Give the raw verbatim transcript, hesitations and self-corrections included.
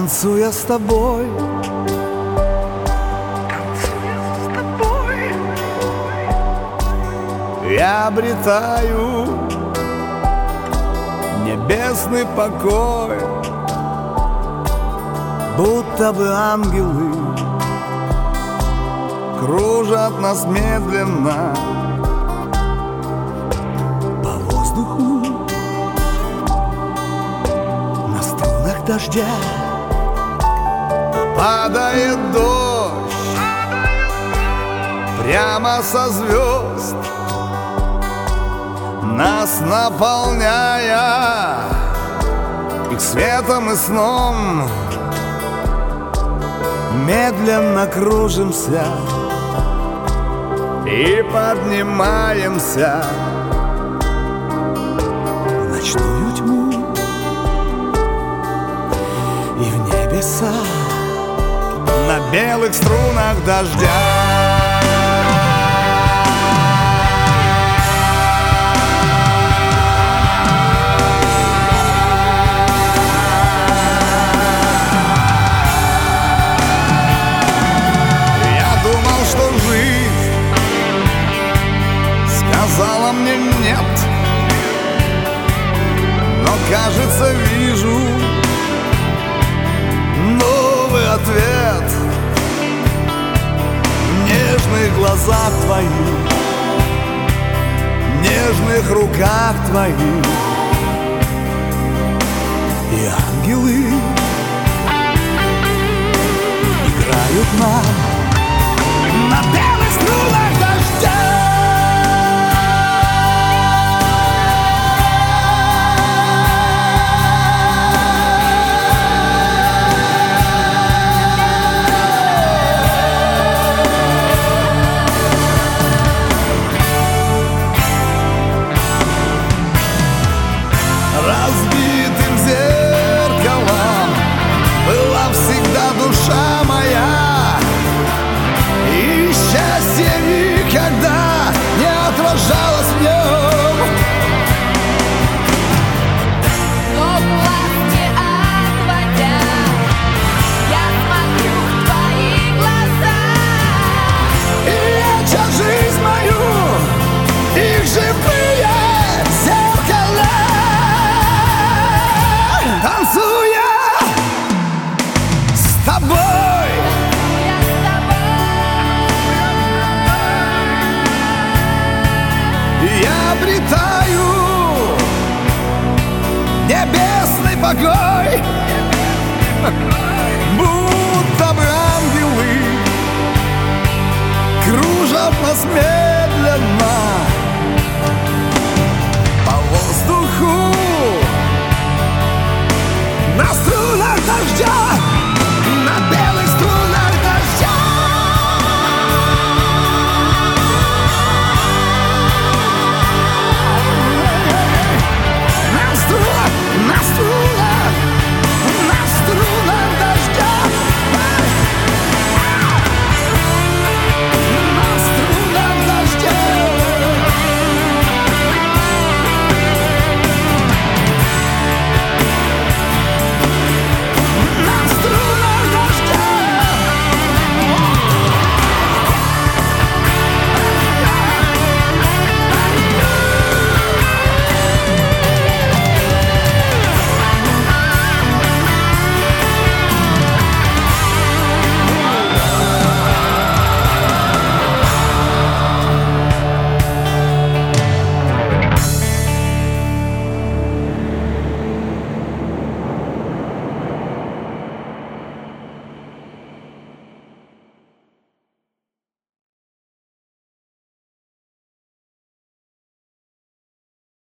Танцуя с тобой, я обретаю небесный покой, будто бы ангелы кружат нас медленно по воздуху на струнах дождя. Падает дождь прямо со звезд, нас наполняя их светом и сном. Медленно кружимся и поднимаемся в ночную тьму и в небеса на белых струнах дождя. Сказала мне нет, но кажется вижу новый ответ в нежных глазах твоих, в нежных руках твоих. И ангелы играют нам на белых струнах дождя. Разбитым зеркалом была всегда душа моя, и счастье никогда не отражалось в нем. Но глаз не отводя, я смотрю в твои глаза, И лечат жизнь мою их живые зеркала. Танцуя с тобой, я с тобой. я обретаю небесный покой.